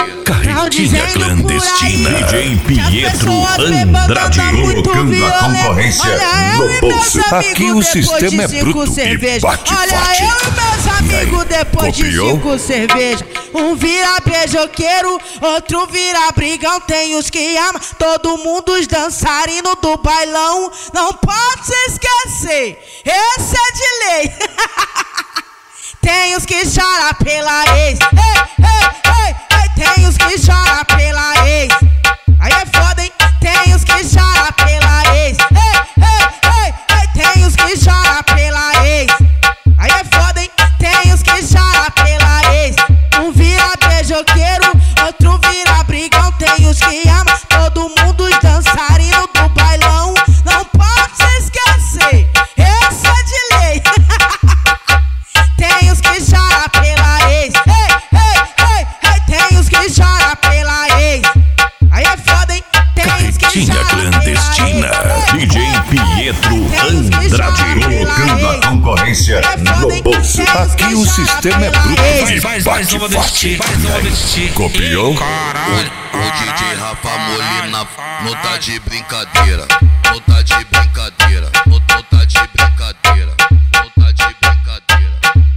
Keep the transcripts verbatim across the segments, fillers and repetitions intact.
Carretinha clandestina. D J Pietro Andrade, colocando a concorrência no bolso. Aqui o sistema é bruto e bate Olha forte. eu e meus amigos depois de Copiou? cinco cervejas. Um vira beijoqueiro, outro vira brigão. Tem os que amam, todo mundo os dançarinos do bailão. Não pode se esquecer, esse é de lei. Tem os que choram pela ex. Ei, ei, ei, ei. Tem os que choram pela ex. Aí é foda, hein? Tem os que choram pela ex. Ei, ei, ei, ei. Tem os que choram pela ex. Aí é foda, hein? Tem os que choram pela ex. Um vira beijoqueiro, outro vira brigão. Tem os que amam, todo mundo os dançarinos do bailão. Não pode se esquecer, esse é de lei. Tem os que choram pela ex. Ei, ei, ei, ei. Tem os que choram pela ex. Aí é foda, hein? Tem os que Carretinha choram clandestina. pela ex. D J Pietro Andrade, colocando a concorrência no bolso. Aqui o sistema é bruto e Faz, faz, bate faz, forte. faz, faz, Copiou? Caralho, O D J Rafa Molina não tá de brincadeira, não tá de brincadeira, não não tá de brincadeira, não tá de brincadeira.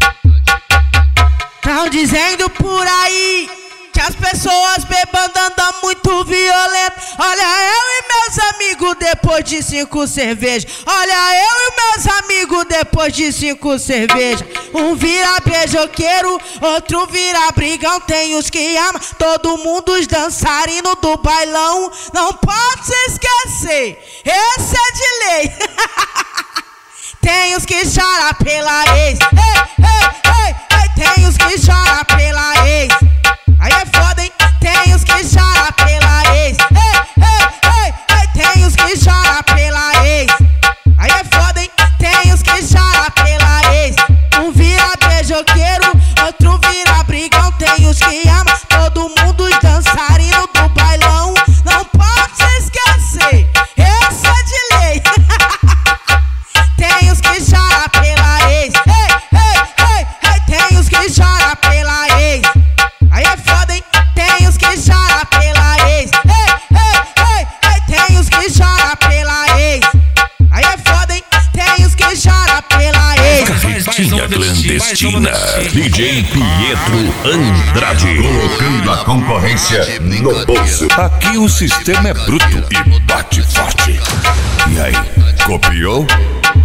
Tão dizendo por aí que as pessoas bebendo andam muito violento. Olha eu e meus amigos depois de cinco cervejas. Olha eu e meus amigos depois de cinco cervejas. Um vira beijoqueiro, outro vira brigão. Tem os que amam, todo mundo os dançarinos do bailão. Não pode se esquecer, esse é de lei. Tem os que choram pela ex. Ei, ei, ei, ei. Tem os que choram pela ex. Aí é foda, hein? Tem os que choram pela ex. Ei, ei, ei, ei. Tem os que choram pela ex. Aí é foda, hein? Tem os que choram pela ex. Um vira beijoqueiro, outro vira brigão. Tem os que amam, todo mundo os dançarinos do bailão. Não pode se esquecer, esse é de lei. Tem os que choram pela ex. Ei, ei, ei, ei. Tem os que choram pela ex. Aí é foda, hein? Tem os que choram pela ex. Ei, ei, ei, ei. Tem os que choram pela ex. Aí é foda, hein? Tem os que choram pela ex. Carretinha clandestina. D J Pietro Andrade, colocando a concorrência no bolso. Aqui o sistema é bruto e bate forte. E aí, copiou?